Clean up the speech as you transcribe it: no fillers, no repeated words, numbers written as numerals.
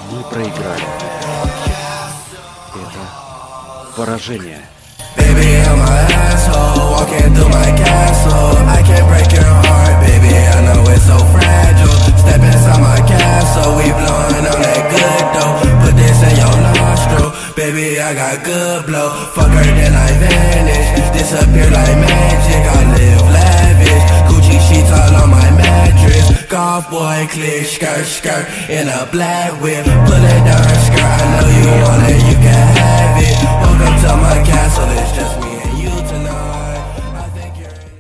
Мы проиграли. Это поражение. Baby, I'm an asshole, walking through my castle. I can't break your heart, baby, I know it's so fragile. Step inside my castle, we blowing on that good dough. Put this in your nostril, baby, I got good blow. Fuck her, then I vanish, disappear like magic. I live lavish, Gucci sheets all on my mattress. Golf boy, clear skirt, skirt, in a black whip. Pull it down her skirt, I know you want it, you can have it. Welcome to my castle, it's just me.